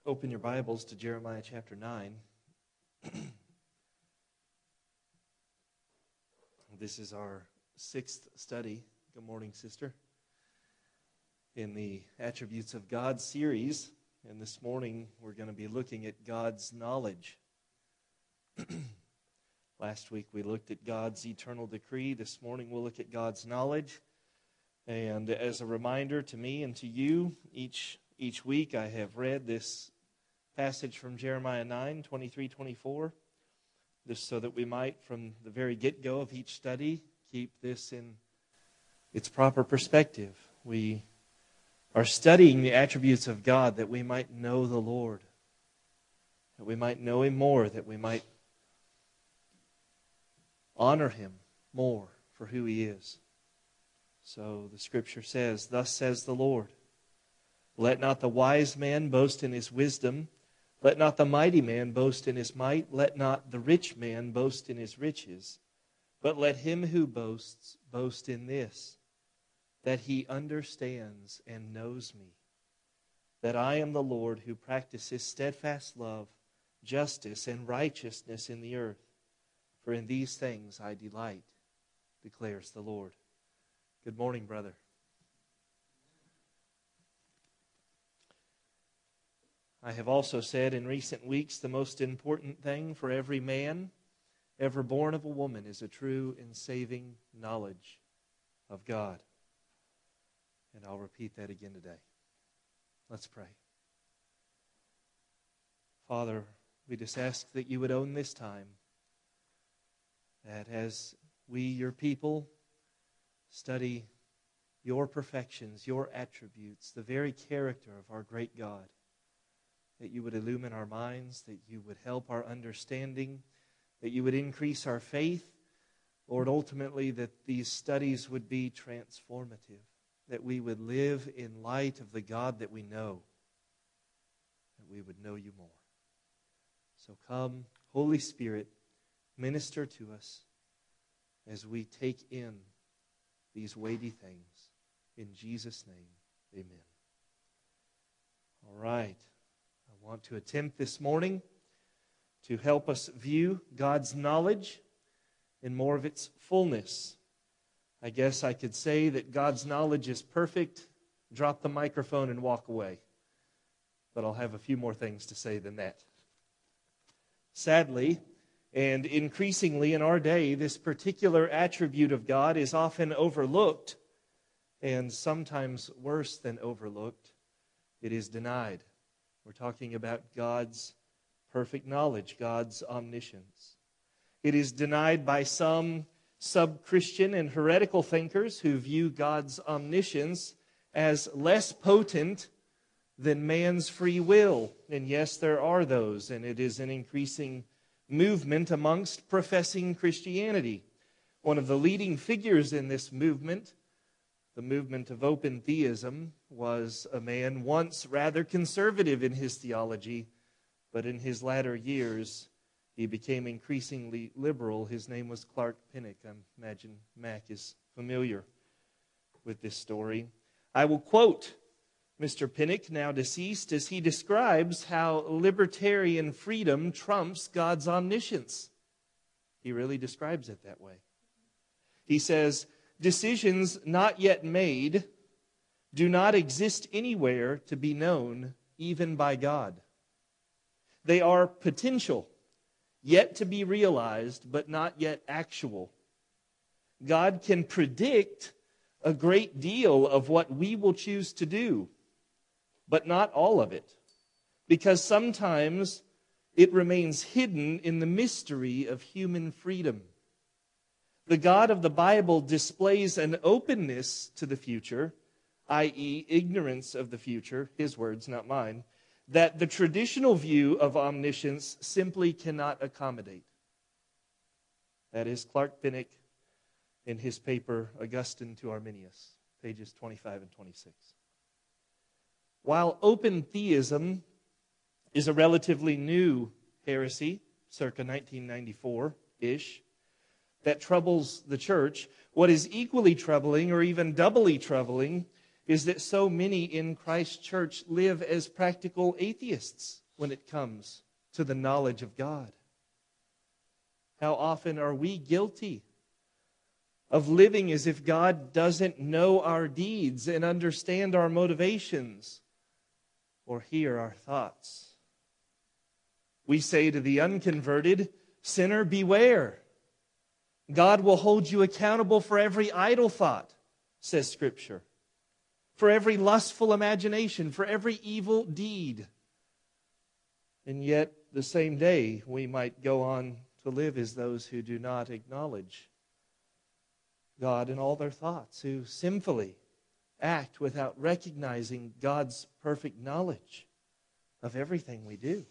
Open your Bibles to Jeremiah chapter 9. This is our 6th study. Good morning, sister. In the Attributes of God series. And this morning we're going to be looking at God's knowledge. Last week we looked at God's eternal decree. This morning we'll look at God's knowledge. And as a reminder to me and to you, each week I have read this passage from Jeremiah 9, 23, 24, just so that we might, from the very get-go of each study, keep this in its proper perspective. We are studying the attributes of God that we might know the Lord, that we might know Him more, that we might honor Him more for who He is. So the Scripture says, "Thus says the Lord, let not the wise man boast in his wisdom, let not the mighty man boast in his might, let not the rich man boast in his riches, but let him who boasts boast in this, that he understands and knows me, that I am the Lord who practices steadfast love, justice, and righteousness in the earth. For in these things I delight, declares the Lord." Good morning, brother. I have also said in recent weeks the most important thing for every man ever born of a woman is a true and saving knowledge of God. And I'll repeat that again today. Let's pray. Father, we just ask that you would own this time, that as we, your people, study your perfections, your attributes, the very character of our great God, that you would illumine our minds, that you would help our understanding, that you would increase our faith. Lord, ultimately that these studies would be transformative, that we would live in light of the God that we know, that we would know you more. So come, Holy Spirit, minister to us as we take in these weighty things. In Jesus' name, amen. All right. I want to attempt this morning to help us view God's knowledge in more of its fullness. I guess I could say that God's knowledge is perfect, drop the microphone and walk away. But I'll have a few more things to say than that. Sadly, and increasingly in our day, this particular attribute of God is often overlooked, and sometimes worse than overlooked, it is denied. We're talking about God's perfect knowledge, God's omniscience. It is denied by some sub-Christian and heretical thinkers who view God's omniscience as less potent than man's free will. And yes, there are those, and it is an increasing movement amongst professing Christianity. One of the leading figures in this movement, the movement of open theism, was a man once rather conservative in his theology, but in his latter years he became increasingly liberal. His name was Clark Pinnock. I imagine Mac is familiar with this story. I will quote Mr. Pinnock, now deceased, as he describes how libertarian freedom trumps God's omniscience. He really describes it that way. He says, "Decisions not yet made do not exist anywhere to be known, even by God. They are potential, yet to be realized, but not yet actual. God can predict a great deal of what we will choose to do, but not all of it, because sometimes it remains hidden in the mystery of human freedom. The God of the Bible displays an openness to the future, i.e., ignorance of the future, his words, not mine, that the traditional view of omniscience simply cannot accommodate." That is Clark Pinnock in his paper, Augustine to Arminius, pages 25 and 26. While open theism is a relatively new heresy, circa 1994-ish, that troubles the church, what is equally troubling, or even doubly troubling, is that so many in Christ's church live as practical atheists. when it comes to the knowledge of God? How often are we guilty of living as if God doesn't know our deeds and understand our motivations or hear our thoughts? We say to the unconverted, "Sinner, beware. God will hold you accountable for every idle thought," says Scripture, "for every lustful imagination, for every evil deed." And yet, the same day, we might go on to live as those who do not acknowledge God in all their thoughts, who sinfully act without recognizing God's perfect knowledge of everything we do.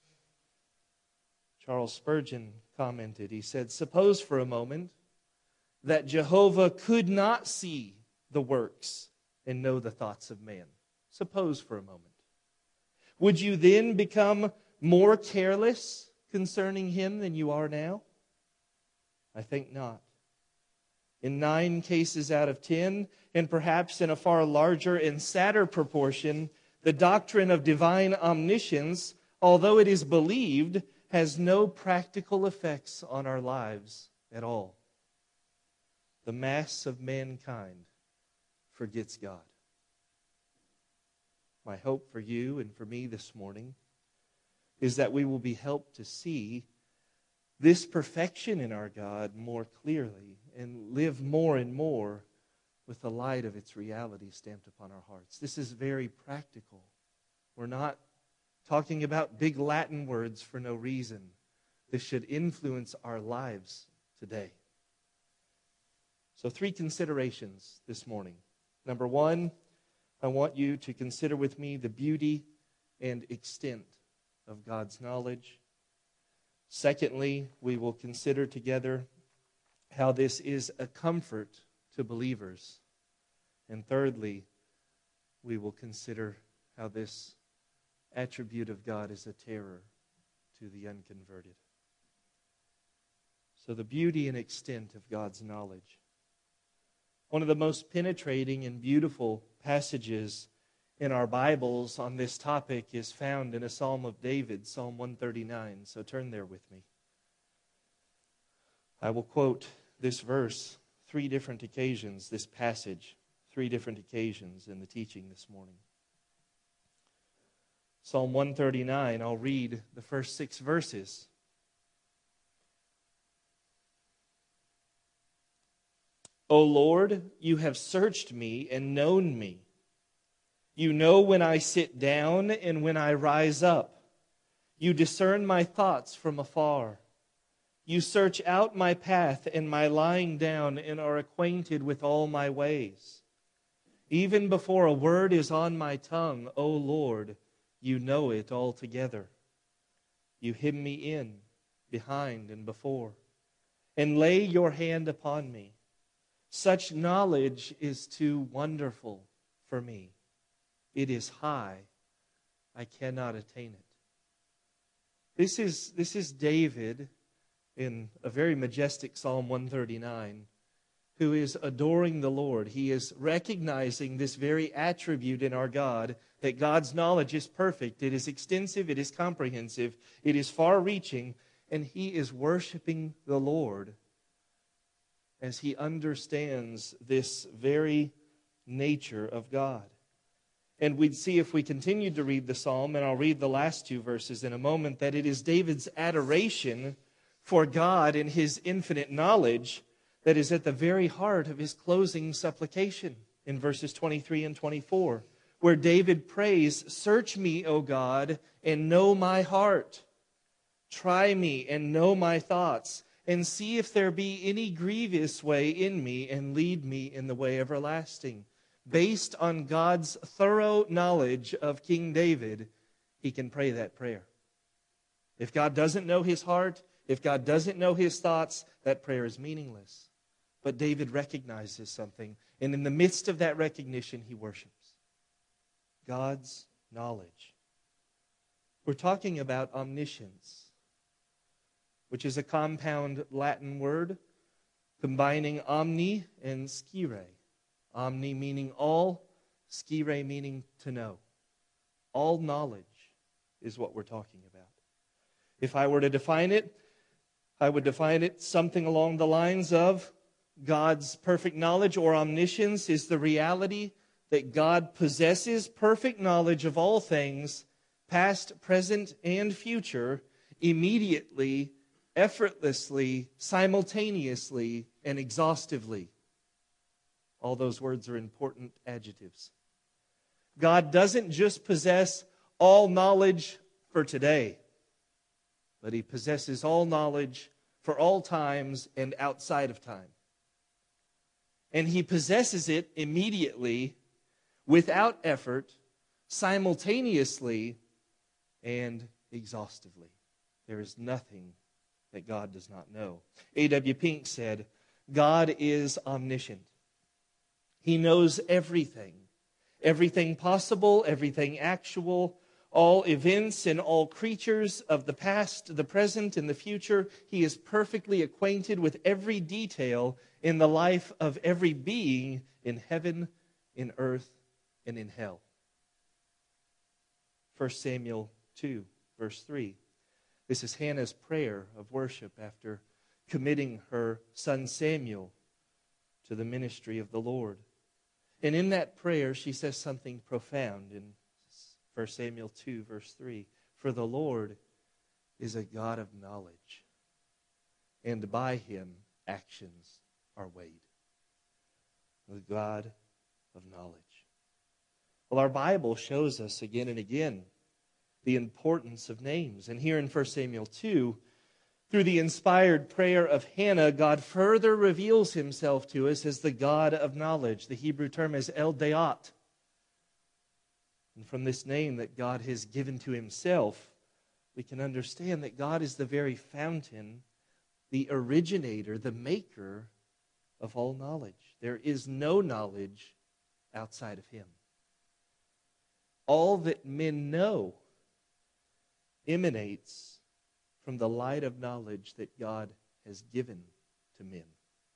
Charles Spurgeon commented, he said, "Suppose for a moment that Jehovah could not see the works and know the thoughts of man." Suppose for a moment. Would you then become more careless concerning him than you are now? I think not. In 9 cases out of 10, and perhaps in a far larger and sadder proportion, the doctrine of divine omniscience, although it is believed, has no practical effects on our lives at all. The mass of mankind forgets God. My hope for you and for me this morning is that we will be helped to see this perfection in our God more clearly and live more and more with the light of its reality stamped upon our hearts. This is very practical. We're not talking about big Latin words for no reason. This should influence our lives today. So 3 considerations this morning. Number 1, I want you to consider with me the beauty and extent of God's knowledge. Secondly, we will consider together how this is a comfort to believers. And thirdly, we will consider how this attribute of God is a terror to the unconverted. So the beauty and extent of God's knowledge. One of the most penetrating and beautiful passages in our Bibles on this topic is found in a Psalm of David, Psalm 139. So turn there with me. I will quote this verse 3 different occasions, this passage, 3 different occasions in the teaching this morning. Psalm 139, I'll read the first 6 verses. O Lord, you have searched me and known me. You know when I sit down and when I rise up. You discern my thoughts from afar. You search out my path and my lying down and are acquainted with all my ways. Even before a word is on my tongue, O Lord, you know it altogether. You hem me in, behind and before, and lay your hand upon me. Such knowledge is too wonderful for me. It is high. I cannot attain it. This is David in a very majestic Psalm 139, who is adoring the Lord. He is recognizing this very attribute in our God, that God's knowledge is perfect. It is extensive. It is comprehensive. It is far-reaching. And he is worshiping the Lord as he understands this very nature of God. And we'd see if we continued to read the psalm, and I'll read the last 2 verses in a moment, that it is David's adoration for God and his infinite knowledge that is at the very heart of his closing supplication in verses 23 and 24, where David prays, "Search me, O God, and know my heart. Try me and know my thoughts, and see if there be any grievous way in me, and lead me in the way everlasting." Based on God's thorough knowledge of King David, he can pray that prayer. If God doesn't know his heart, if God doesn't know his thoughts, that prayer is meaningless. But David recognizes something, and in the midst of that recognition, he worships God's knowledge. We're talking about omniscience, which is a compound Latin word combining omni and scire. Omni meaning all, scire meaning to know. All knowledge is what we're talking about. If I were to define it, I would define it something along the lines of God's perfect knowledge or omniscience is the reality that God possesses perfect knowledge of all things, past, present, and future, immediately, effortlessly, simultaneously, and exhaustively. All those words are important adjectives. God doesn't just possess all knowledge for today, but He possesses all knowledge for all times and outside of time. And He possesses it immediately, without effort, simultaneously, and exhaustively. There is nothing that God does not know. A.W. Pink said, God is omniscient. He knows everything. Everything possible, everything actual, all events and all creatures of the past, the present, and the future. He is perfectly acquainted with every detail in the life of every being in heaven, in earth, and in hell. 1 Samuel 2, verse 3. This is Hannah's prayer of worship after committing her son Samuel to the ministry of the Lord. And in that prayer, she says something profound in 1 Samuel 2, verse 3. For the Lord is a God of knowledge, and by Him actions are weighed. The God of knowledge. Well, our Bible shows us again and again the importance of names. And here in 1 Samuel 2, through the inspired prayer of Hannah, God further reveals Himself to us as the God of knowledge. The Hebrew term is El Dayat. And from this name that God has given to Himself, we can understand that God is the very fountain, the originator, the maker of all knowledge. There is no knowledge outside of Him. All that men know emanates from the light of knowledge that God has given to men.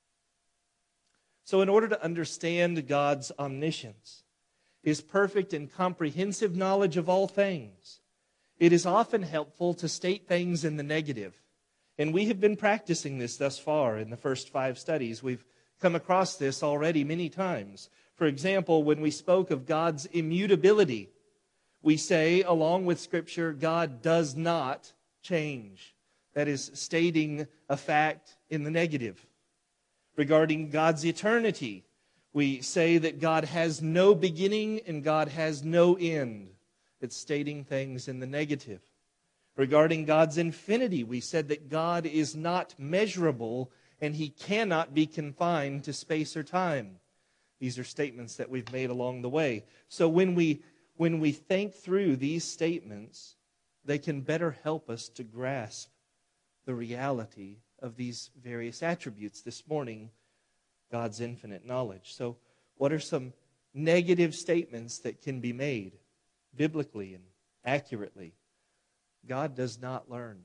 So in order to understand God's omniscience, His perfect and comprehensive knowledge of all things, it is often helpful to state things in the negative. And we have been practicing this thus far in the first 5 studies. We've come across this already many times. For example, when we spoke of God's immutability, we say, along with Scripture, God does not change. That is stating a fact in the negative. Regarding God's eternity, we say that God has no beginning and God has no end. It's stating things in the negative. Regarding God's infinity, we said that God is not measurable and He cannot be confined to space or time. These are statements that we've made along the way. So when we think through these statements, they can better help us to grasp the reality of these various attributes. This morning, God's infinite knowledge. So what are some negative statements that can be made biblically and accurately? God does not learn.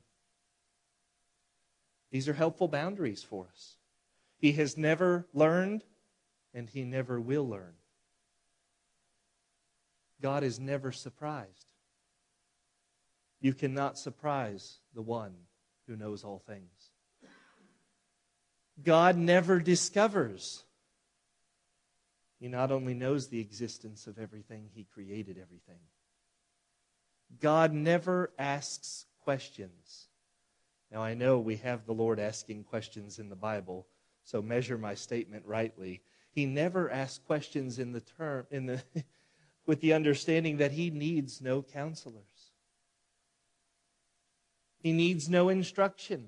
These are helpful boundaries for us. He has never learned, and He never will learn. God is never surprised. You cannot surprise the one who knows all things. God never discovers. He not only knows the existence of everything, He created everything. God never asks questions. Now I know we have the Lord asking questions in the Bible, so measure my statement rightly. He never asks questions with the understanding that He needs no counselors. He needs no instruction.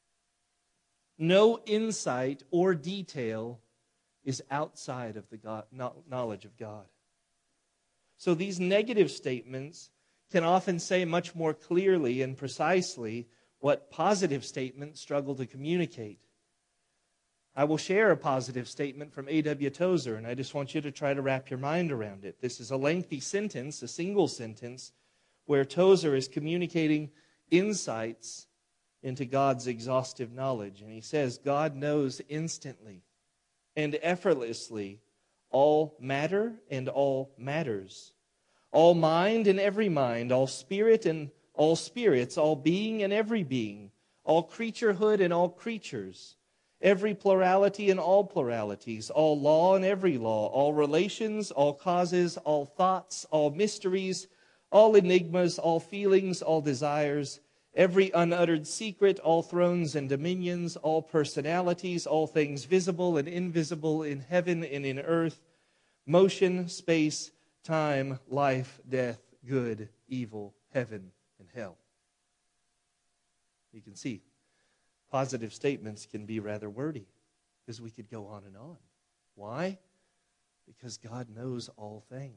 No insight or detail is outside of the knowledge of God. So these negative statements can often say much more clearly and precisely what positive statements struggle to communicate. I will share a positive statement from A.W. Tozer, and I just want you to try to wrap your mind around it. This is a lengthy sentence, a single sentence, where Tozer is communicating insights into God's exhaustive knowledge. And he says, God knows instantly and effortlessly all matter and all matters, all mind and every mind, all spirit and all spirits, all being and every being, all creaturehood and all creatures, every plurality and all pluralities, all law and every law, all relations, all causes, all thoughts, all mysteries, all enigmas, all feelings, all desires, every unuttered secret, all thrones and dominions, all personalities, all things visible and invisible in heaven and in earth, motion, space, time, life, death, good, evil, heaven, and hell. You can see, positive statements can be rather wordy, because we could go on and on. Why? Because God knows all things.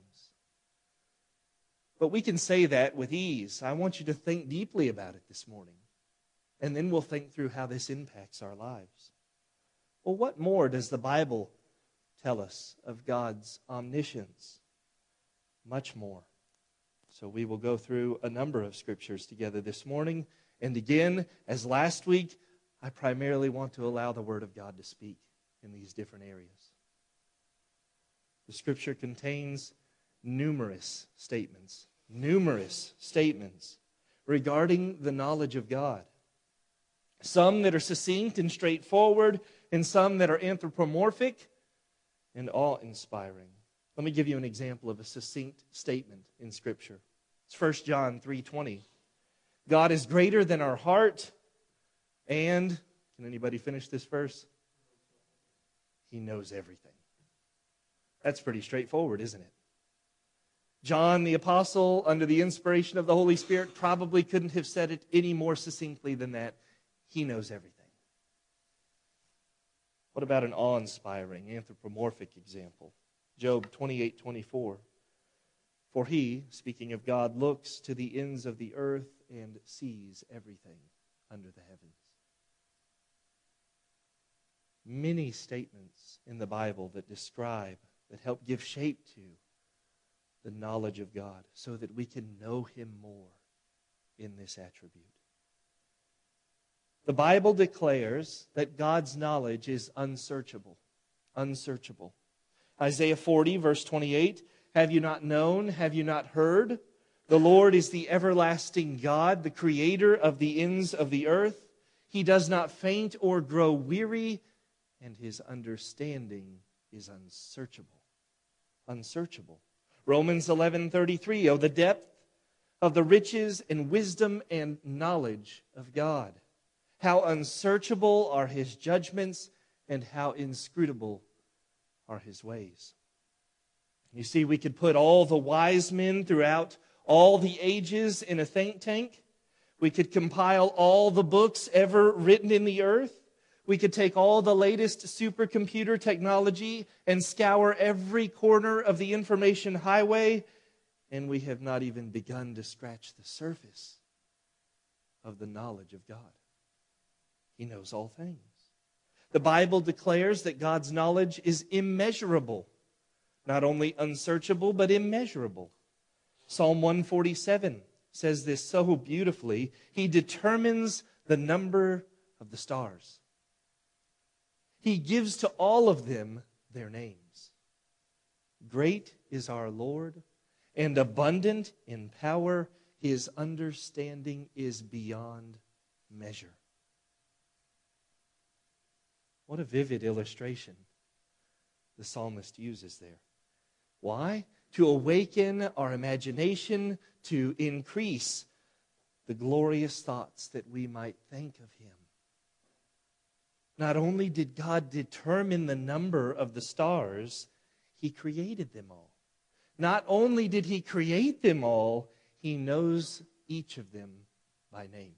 But we can say that with ease. I want you to think deeply about it this morning, and then we'll think through how this impacts our lives. Well, what more does the Bible tell us of God's omniscience? Much more. So we will go through a number of scriptures together this morning. And again, as last week, I primarily want to allow the Word of God to speak in these different areas. The Scripture contains numerous statements regarding the knowledge of God. Some that are succinct and straightforward, and some that are anthropomorphic and awe-inspiring. Let me give you an example of a succinct statement in Scripture. It's 1 John 3:20. God is greater than our heart, and, can anybody finish this verse? He knows everything. That's pretty straightforward, isn't it? John the Apostle, under the inspiration of the Holy Spirit, probably couldn't have said it any more succinctly than that. He knows everything. What about an awe-inspiring, anthropomorphic example? Job 28:24. For he, speaking of God, looks to the ends of the earth and sees everything under the heavens. Many statements in the Bible that describe, that help give shape to the knowledge of God so that we can know Him more in this attribute. The Bible declares that God's knowledge is unsearchable. Unsearchable. Isaiah 40, verse 28, have you not known, have you not heard? The Lord is the everlasting God, the creator of the ends of the earth. He does not faint or grow weary, and His understanding is unsearchable. Unsearchable. Romans 11:33, oh, the depth of the riches and wisdom and knowledge of God. How unsearchable are His judgments, and how inscrutable are His ways. You see, we could put all the wise men throughout all the ages in a think tank. We could compile all the books ever written in the earth. We could take all the latest supercomputer technology and scour every corner of the information highway, and we have not even begun to scratch the surface of the knowledge of God. He knows all things. The Bible declares that God's knowledge is immeasurable. Not only unsearchable, but immeasurable. Psalm 147 says this so beautifully. He determines the number of the stars. He gives to all of them their names. Great is our Lord, and abundant in power. His understanding is beyond measure. What a vivid illustration the psalmist uses there. Why? To awaken our imagination, to increase the glorious thoughts that we might think of Him. Not only did God determine the number of the stars, He created them all. Not only did He create them all, He knows each of them by name.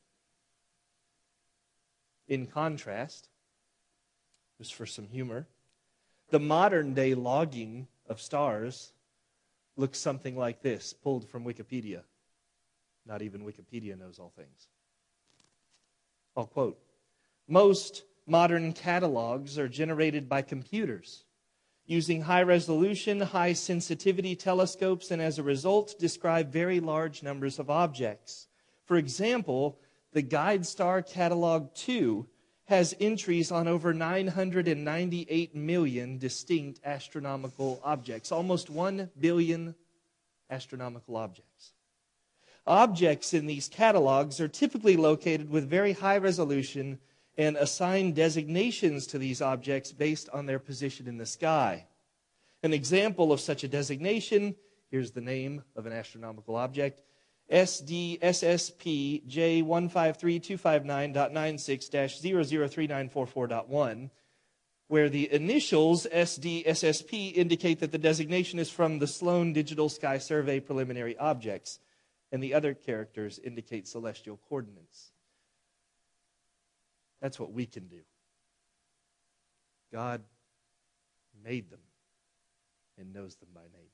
In contrast, just for some humor, the modern day logging of stars looks something like this, pulled from Wikipedia. Not even Wikipedia knows all things. I'll quote, most modern catalogs are generated by computers using high-resolution, high-sensitivity telescopes, and as a result describe very large numbers of objects. For example, the GuideStar Catalog 2 has entries on over 998 million distinct astronomical objects, almost 1 billion astronomical objects. Objects in these catalogs are typically located with very high resolution and assign designations to these objects based on their position in the sky. An example of such a designation, here's the name of an astronomical object, SDSSP J153259.96-003944.1, where the initials SDSSP indicate that the designation is from the Sloan Digital Sky Survey preliminary objects, and the other characters indicate celestial coordinates. That's what we can do. God made them and knows them by name.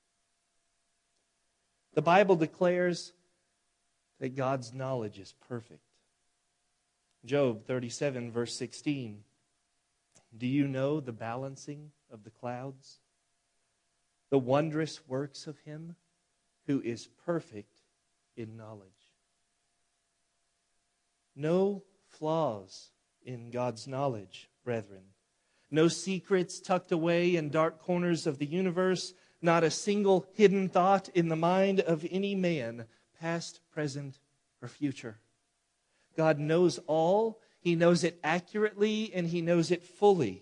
The Bible declares that God's knowledge is perfect. Job 37, verse 16. Do you know the balancing of the clouds? The wondrous works of him who is perfect in knowledge. No flaws in God's knowledge, brethren. No secrets tucked away in dark corners of the universe. Not a single hidden thought in the mind of any man, past, present, or future. God knows all. He knows it accurately, and he knows it fully.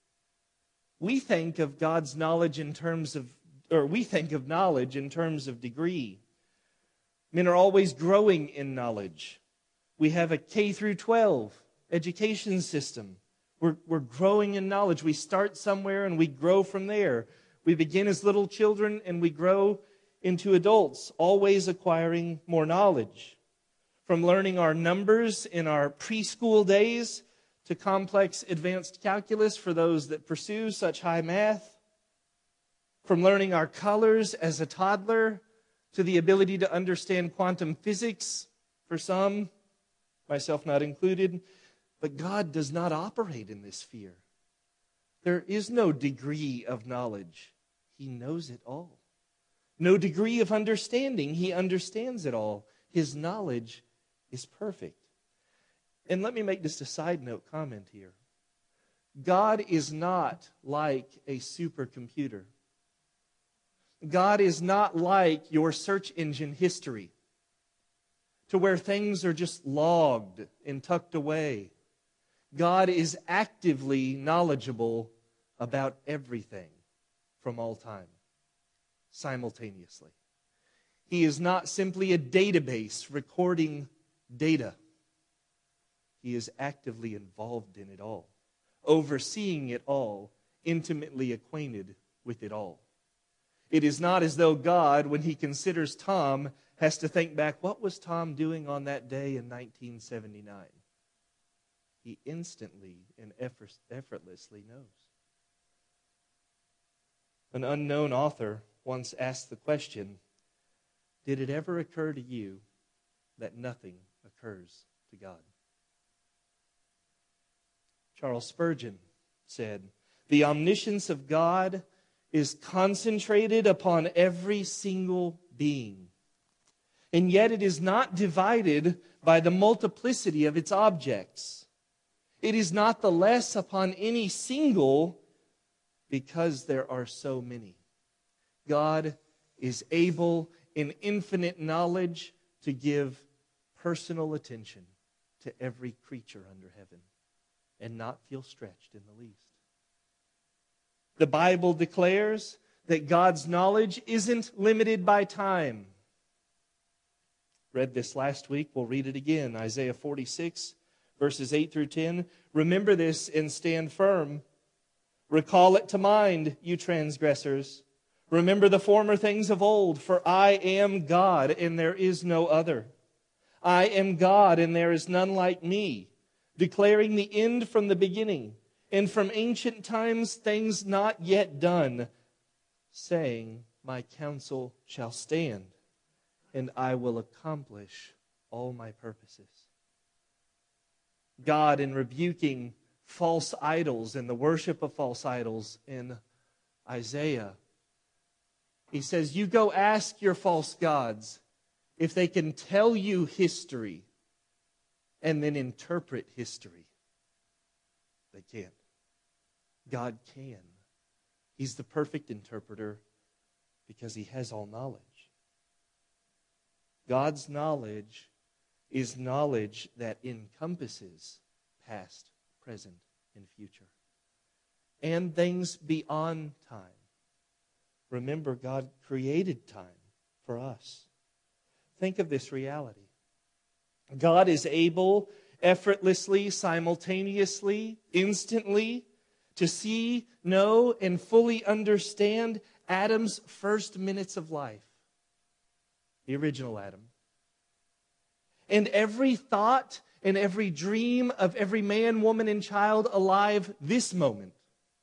We think of God's knowledge in terms of, we think of knowledge in terms of degree. Men are always growing in knowledge. We have a K through 12 education system. We're growing in knowledge. We start somewhere and we grow from there. We begin as little children and we grow into adults, always acquiring more knowledge. From learning our numbers in our preschool days to complex advanced calculus for those that pursue such high math. From learning our colors as a toddler to the ability to understand quantum physics for some, myself not included. But God does not operate in this sphere. There is no degree of knowledge. He knows it all. No degree of understanding. He understands it all. His knowledge is perfect. And let me make just a side note comment here. God is not like a supercomputer. God is not like your search engine history, to where things are just logged and tucked away. God is actively knowledgeable about everything from all time, simultaneously. He is not simply a database recording data. He is actively involved in it all, overseeing it all, intimately acquainted with it all. It is not as though God, when he considers Tom, has to think back, what was Tom doing on that day in 1979? He instantly and effortlessly knows. An unknown author once asked the question, did it ever occur to you that nothing occurs to God? Charles Spurgeon said, the omniscience of God is concentrated upon every single being, and yet it is not divided by the multiplicity of its objects. It is not the less upon any single because there are so many. God is able in infinite knowledge to give personal attention to every creature under heaven and not feel stretched in the least. The Bible declares that God's knowledge isn't limited by time. Read this last week. We'll read it again. Isaiah 46, verses 8 through 10. Remember this and stand firm. Recall it to mind, you transgressors. Remember the former things of old, for I am God and there is no other. I am God and there is none like me, declaring the end from the beginning, and from ancient times things not yet done, saying, my counsel shall stand, and I will accomplish all my purposes. God, in rebuking false idols and the worship of false idols in Isaiah, he says, you go ask your false gods if they can tell you history and then interpret history. They can't. God can. He's the perfect interpreter because he has all knowledge. God's knowledge is knowledge that encompasses past, present, and future, and things beyond time. Remember, God created time for us. Think of this reality. God is able effortlessly, simultaneously, instantly to see, know, and fully understand Adam's first minutes of life. The original Adam. And every thought and every dream of every man, woman, and child alive this moment.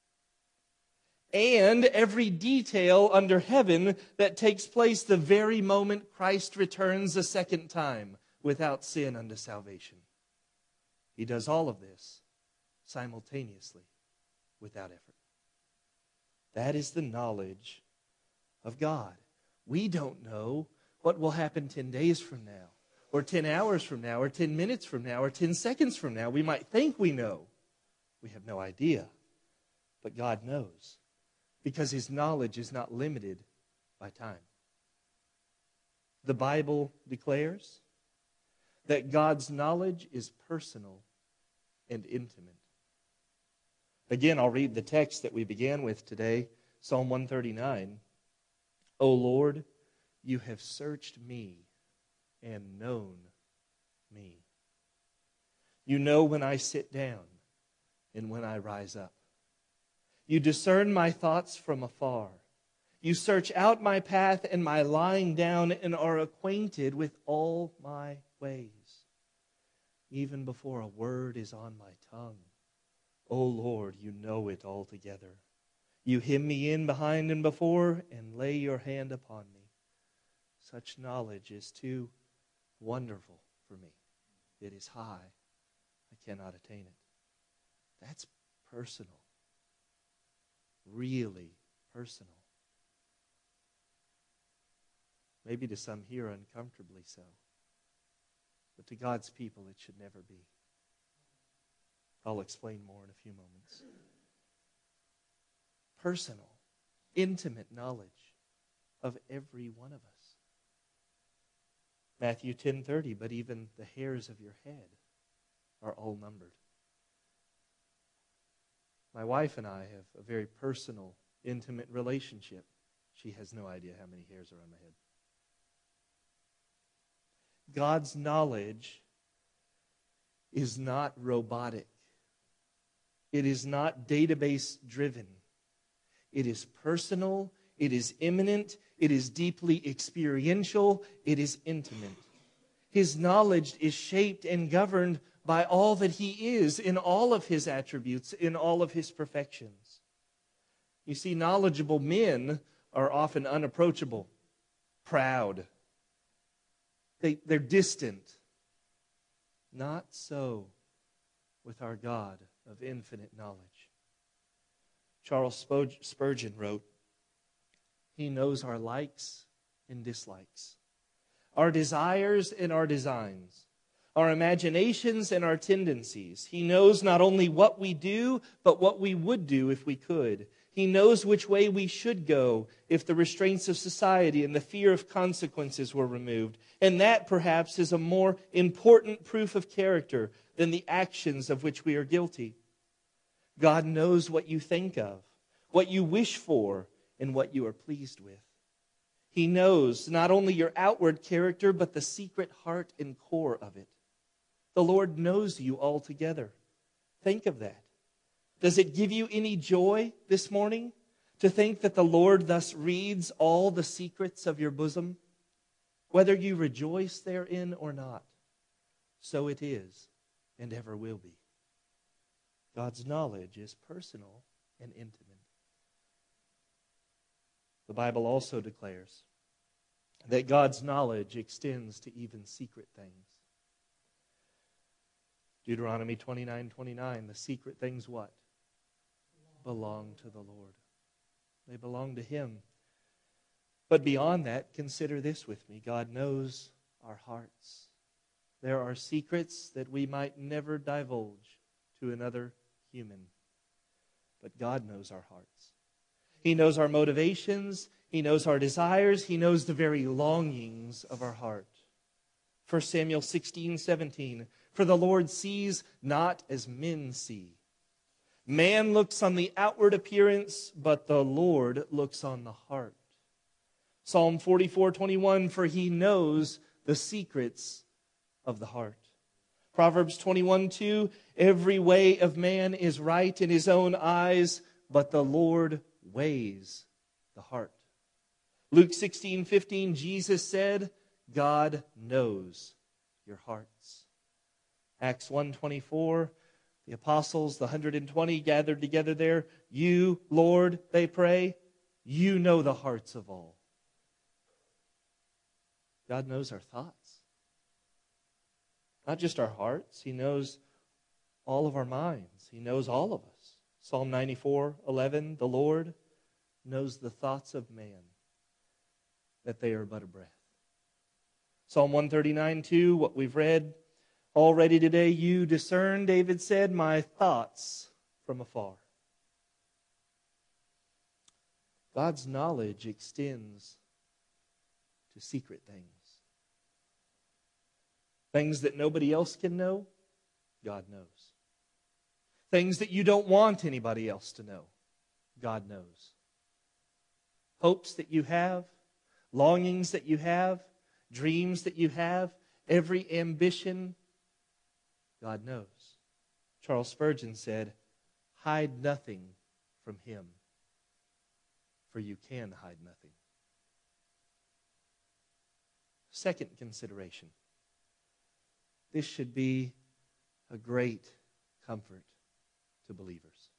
And every detail under heaven that takes place the very moment Christ returns a second time without sin unto salvation. He does all of this simultaneously without effort. That is the knowledge of God. We don't know what will happen 10 days from now, or 10 hours from now, or 10 minutes from now, or 10 seconds from now. We might think we know. We have no idea. But God knows, because His knowledge is not limited by time. The Bible declares that God's knowledge is personal and intimate. Again, I'll read the text that we began with today, Psalm 139. O Lord, you have searched me and known me. You know when I sit down and when I rise up. You discern my thoughts from afar. You search out my path and my lying down and are acquainted with all my ways. Even before a word is on my tongue, O Lord, you know it altogether. You hem me in behind and before and lay your hand upon me. Such knowledge is too wonderful for me. It is high. I cannot attain it. That's personal. Really personal. Maybe to some here uncomfortably so. But to God's people it should never be. I'll explain more in a few moments. Personal, intimate knowledge of every one of us. Matthew 10:30, but even the hairs of your head are all numbered. My wife and I have a very personal, intimate relationship. She has no idea how many hairs are on my head. God's knowledge is not robotic. It is not database-driven. It is personal. It is immanent. It is deeply experiential. It is intimate. His knowledge is shaped and governed by all that He is in all of His attributes, in all of His perfections. You see, knowledgeable men are often unapproachable, proud. They're distant. Not so with our God of infinite knowledge. Charles Spurgeon wrote, He knows our likes and dislikes, our desires and our designs, our imaginations and our tendencies. He knows not only what we do, but what we would do if we could. He knows which way we should go if the restraints of society and the fear of consequences were removed. And that, perhaps, is a more important proof of character than the actions of which we are guilty. God knows what you think of, what you wish for, and what you are pleased with. He knows not only your outward character, but the secret heart and core of it. The Lord knows you altogether. Think of that. Does it give you any joy this morning to think that the Lord thus reads all the secrets of your bosom? Whether you rejoice therein or not, so it is and ever will be. God's knowledge is personal and intimate. The Bible also declares that God's knowledge extends to even secret things. Deuteronomy 29:29, the secret things what? Belong to the Lord. They belong to Him. But beyond that, consider this with me. God knows our hearts. There are secrets that we might never divulge to another human. But God knows our hearts. He knows our motivations. He knows our desires. He knows the very longings of our heart. 1 Samuel 16:17. For the Lord sees not as men see. Man looks on the outward appearance, but the Lord looks on the heart. Psalm 44:21. For he knows the secrets of the heart. Proverbs 21:2. Every way of man is right in his own eyes, but the Lord weighs the heart. Luke 16:15. Jesus said, God knows your hearts. Acts 1:24. The apostles, the 120 gathered together there. You, Lord, they pray, you know the hearts of all. God knows our thoughts. Not just our hearts. He knows all of our minds. He knows all of us. Psalm 94:11. The Lord knows the thoughts of man, that they are but a breath. Psalm 139:2, what we've read already today, you discern, David said, my thoughts from afar. God's knowledge extends to secret things. Things that nobody else can know, God knows. Things that you don't want anybody else to know, God knows. Hopes that you have, longings that you have, dreams that you have, every ambition, God knows. Charles Spurgeon said, hide nothing from him, for you can hide nothing. Second consideration. This should be a great comfort to believers.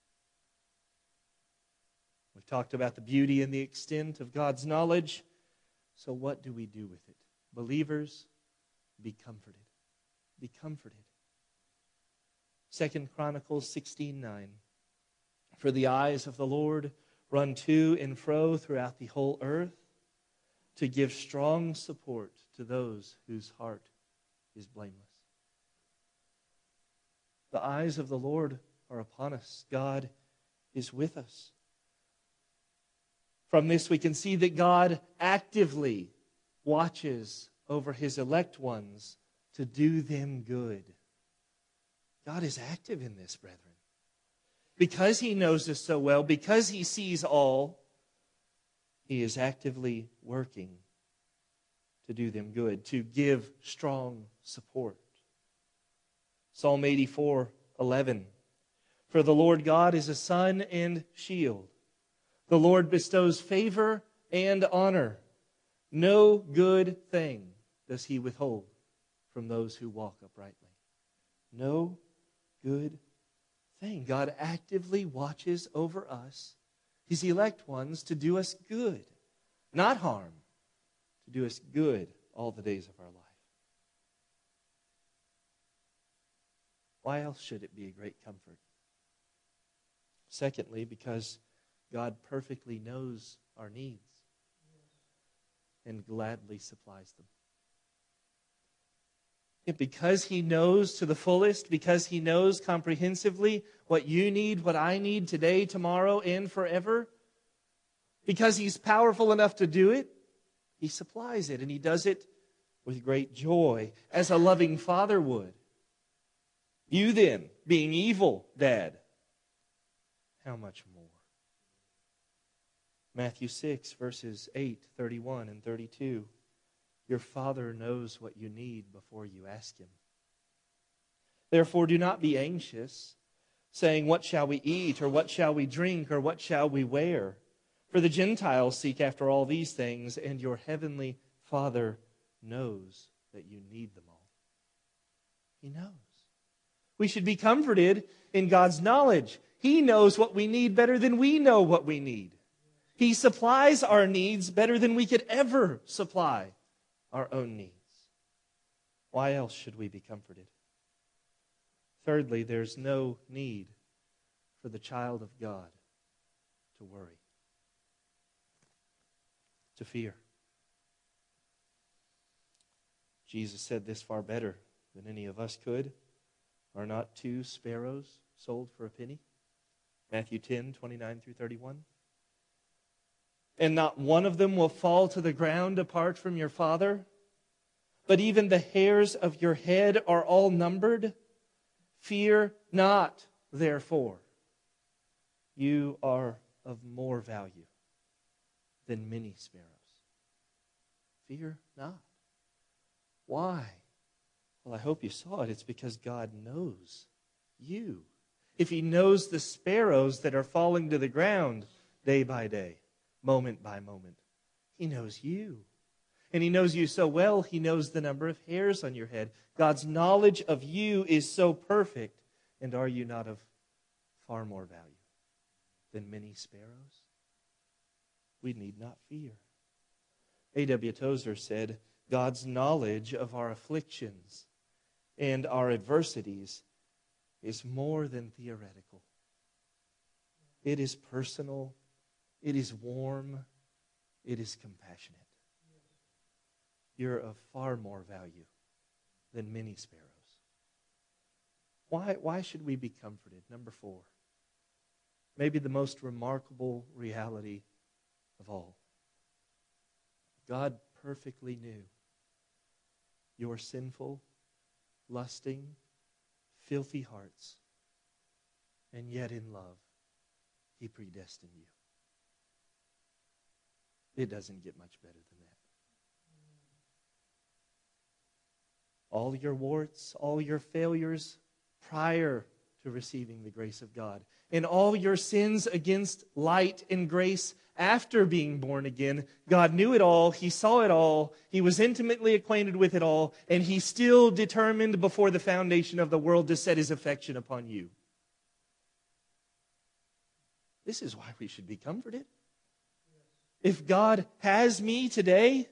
We've talked about the beauty and the extent of God's knowledge. So what do we do with it? Believers, be comforted. Be comforted. 2 Chronicles 16:9. For the eyes of the Lord run to and fro throughout the whole earth to give strong support to those whose heart is blameless. The eyes of the Lord are upon us. God is with us. From this we can see that God actively watches over his elect ones to do them good. God is active in this, brethren. Because he knows us so well, because he sees all, he is actively working to do them good, to give strong support. Psalm 84:11. For the Lord God is a sun and shield. The Lord bestows favor and honor. No good thing does he withhold from those who walk uprightly. No good thing. God actively watches over us, his elect ones, to do us good, not harm, to do us good all the days of our life. Why else should it be a great comfort? Secondly, because God perfectly knows our needs and gladly supplies them. And because he knows to the fullest, because he knows comprehensively what you need, what I need today, tomorrow, and forever, because he's powerful enough to do it, he supplies it, and he does it with great joy, as a loving father would. You then, being evil, Dad, how much more? Matthew 6, verses 8, 31, and 32. Your Father knows what you need before you ask him. Therefore, do not be anxious, saying, what shall we eat, or what shall we drink, or what shall we wear? For the Gentiles seek after all these things, and your heavenly Father knows that you need them all. He knows. We should be comforted in God's knowledge. He knows what we need better than we know what we need. He supplies our needs better than we could ever supply our own needs. Why else should we be comforted? Thirdly, there's no need for the child of God to worry, to fear. Jesus said this far better than any of us could. Are not 2 sparrows sold for a penny? Matthew 10, 29 through 31. And not one of them will fall to the ground apart from your Father. but even the hairs of your head are all numbered. Fear not, therefore. You are of more value than many sparrows. Fear not. Why? Well, I hope you saw it. It's because God knows you. If He knows the sparrows that are falling to the ground day by day, moment by moment, He knows you. And He knows you so well, He knows the number of hairs on your head. God's knowledge of you is so perfect. And are you not of far more value than many sparrows? We need not fear. A.W. Tozer said, God's knowledge of our afflictions and our adversities is more than theoretical. It is personal. It is warm. It is compassionate. You're of far more value than many sparrows. Why should we be comforted? Number 4. Maybe the most remarkable reality of all. God perfectly knew your sinful, lusting, filthy hearts, and yet in love, He predestined you. It doesn't get much better than that. All your warts, all your failures prior to receiving the grace of God, and all your sins against light and grace after being born again, God knew it all. He saw it all. He was intimately acquainted with it all, and He still determined before the foundation of the world to set His affection upon you. This is why we should be comforted. If God has me today,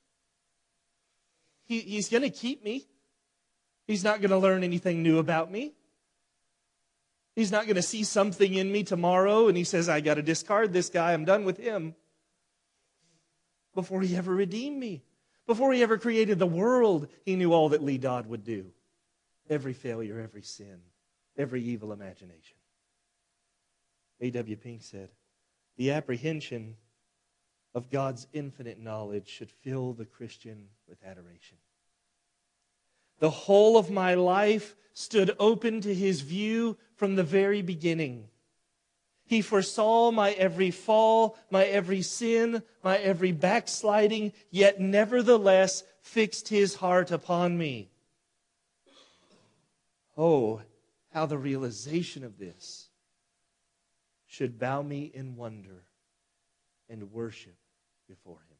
He's going to keep me. He's not going to learn anything new about me. He's not going to see something in me tomorrow and He says, I got to discard this guy. I'm done with him. Before He ever redeemed me, before He ever created the world, He knew all that Lee Dodd would do. Every failure, every sin, every evil imagination. A.W. Pink said, the apprehension of God's infinite knowledge should fill the Christian with adoration. The whole of my life stood open to His view from the very beginning. He foresaw my every fall, my every sin, my every backsliding, yet nevertheless fixed His heart upon me. Oh, how the realization of this should bow me in wonder and worship before Him.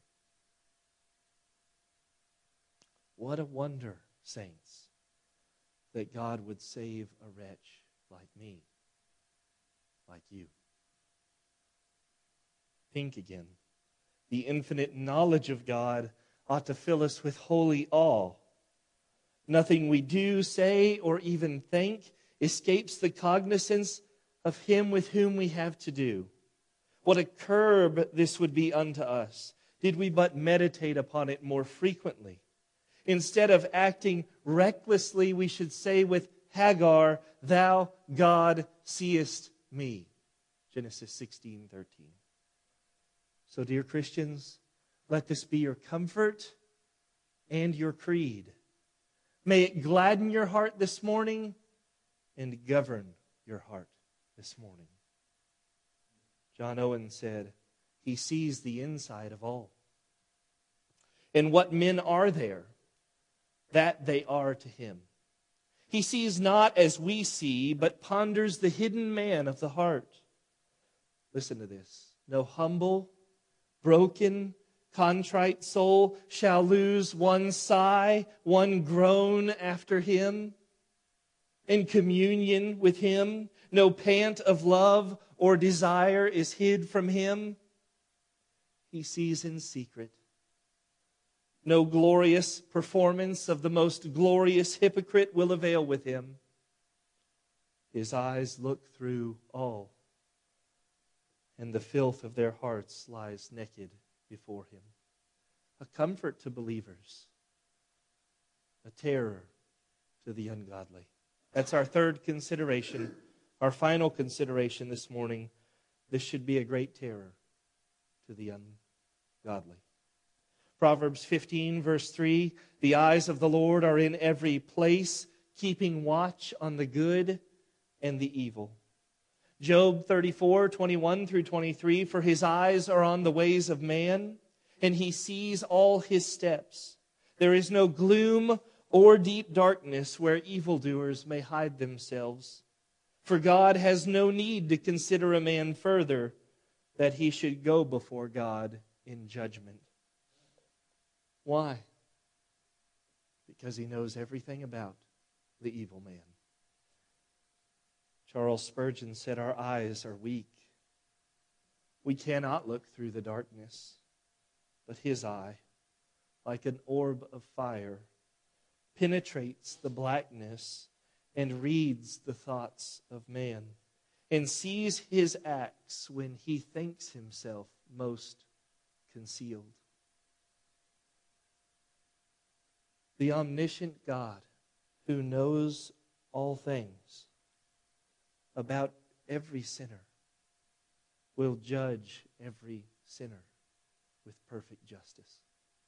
What a wonder, saints, that God would save a wretch like me, like you. Pink again. The infinite knowledge of God ought to fill us with holy awe. Nothing we do, say, or even think escapes the cognizance of Him with whom we have to do. What a curb this would be unto us, did we but meditate upon it more frequently. Instead of acting recklessly, we should say with Hagar, Thou, God, seest me. Genesis 16:13. So, dear Christians, let this be your comfort and your creed. May it gladden your heart this morning and govern your heart this morning. John Owen said, He sees the inside of all. And what men are there, that they are to Him. He sees not as we see, but ponders the hidden man of the heart. Listen to this. No humble, broken, contrite soul shall lose one sigh, one groan after Him. In communion with Him, no pant of love or desire is hid from Him. He sees in secret. No glorious performance of the most glorious hypocrite will avail with Him. His eyes look through all, and the filth of their hearts lies naked before Him. A comfort to believers, a terror to the ungodly. That's our third consideration, our final consideration this morning. This should be a great terror to the ungodly. Proverbs 15, verse 3, the eyes of the Lord are in every place, keeping watch on the good and the evil. Job 34, 21 through 23, for his eyes are on the ways of man, and he sees all his steps. There is no gloom or deep darkness where evildoers may hide themselves. For God has no need to consider a man further, that he should go before God in judgment. Why? Because he knows everything about the evil man. Charles Spurgeon said, our eyes are weak. We cannot look through the darkness, but his eye, like an orb of fire, penetrates the blackness and reads the thoughts of man, and sees his acts when he thinks himself most concealed. The omniscient God, who knows all things about every sinner, will judge every sinner with perfect justice.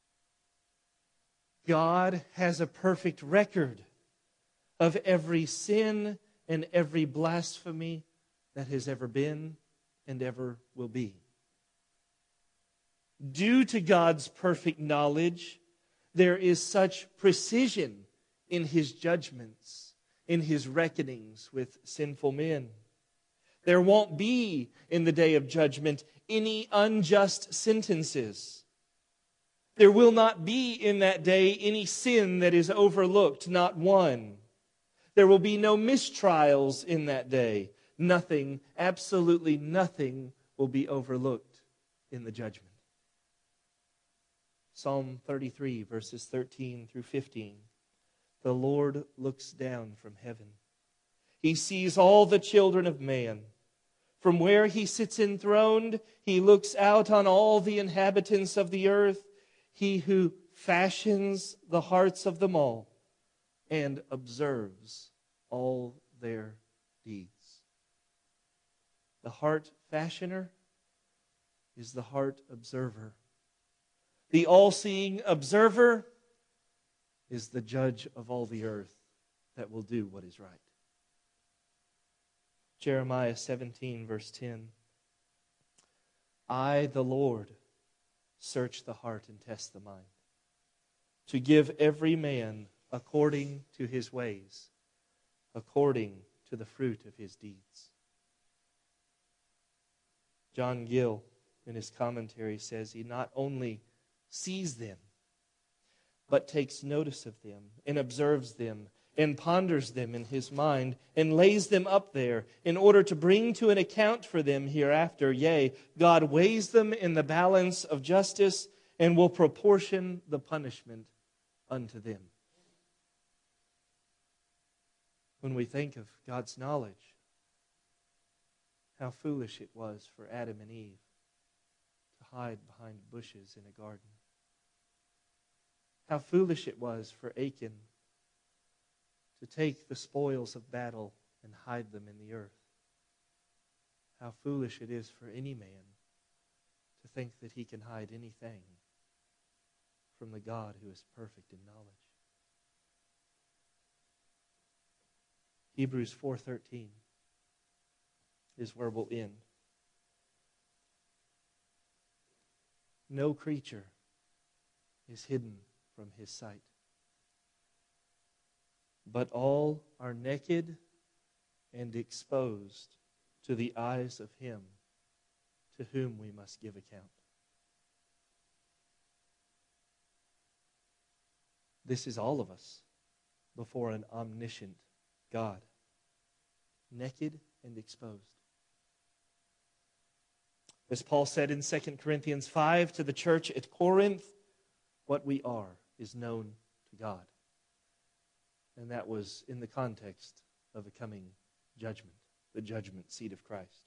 God has a perfect record of every sin and every blasphemy that has ever been and ever will be. Due to God's perfect knowledge, there is such precision in his judgments, in his reckonings with sinful men. There won't be, in the day of judgment, any unjust sentences. There will not be in that day any sin that is overlooked, not one. There will be no mistrials in that day. Nothing, absolutely nothing, will be overlooked in the judgment. Psalm 33, verses 13 through 15. The Lord looks down from heaven. He sees all the children of man. From where he sits enthroned, he looks out on all the inhabitants of the earth, he who fashions the hearts of them all and observes all their deeds. The heart fashioner is the heart observer. The all-seeing observer is the judge of all the earth that will do what is right. Jeremiah 17, verse 10. I, the Lord, search the heart and test the mind, to give every man according to his ways, according to the fruit of his deeds. John Gill, in his commentary, says he not only sees them, but takes notice of them and observes them and ponders them in his mind and lays them up there in order to bring to an account for them hereafter. Yea, God weighs them in the balance of justice and will proportion the punishment unto them. When we think of God's knowledge, how foolish it was for Adam and Eve to hide behind bushes in a garden. How foolish it was for Achan to take the spoils of battle and hide them in the earth. How foolish it is for any man to think that he can hide anything from the God who is perfect in knowledge. Hebrews 4:13 is where we'll end. No creature is hidden from his sight, but all are naked and exposed to the eyes of him to whom we must give account. This is all of us before an omniscient God, naked and exposed. As Paul said in 2 Corinthians 5 to the church at Corinth, what we are is known to God. And that was in the context of the coming judgment, the judgment seat of Christ.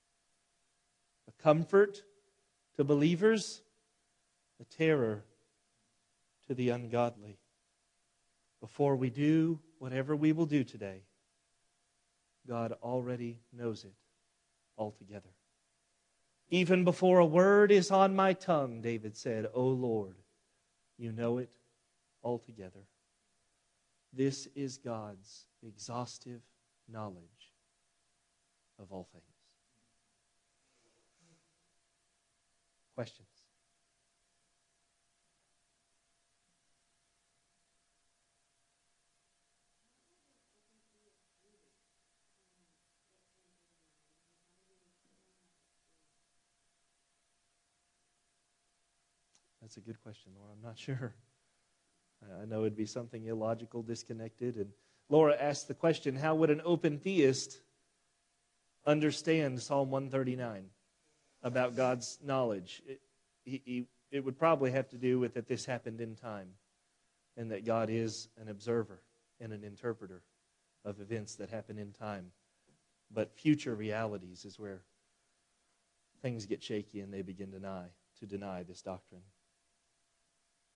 A comfort to believers, a terror to the ungodly. Before we do whatever we will do today, God already knows it altogether. Even before a word is on my tongue, David said, O Lord, You know it altogether. This is God's exhaustive knowledge of all things. Questions? That's a good question, Laura. I'm not sure. I know it'd be something illogical, disconnected. And Laura asked the question, how would an open theist understand Psalm 139 about God's knowledge? It would probably have to do with that this happened in time and that God is an observer and an interpreter of events that happen in time. But future realities is where things get shaky and they begin to deny this doctrine.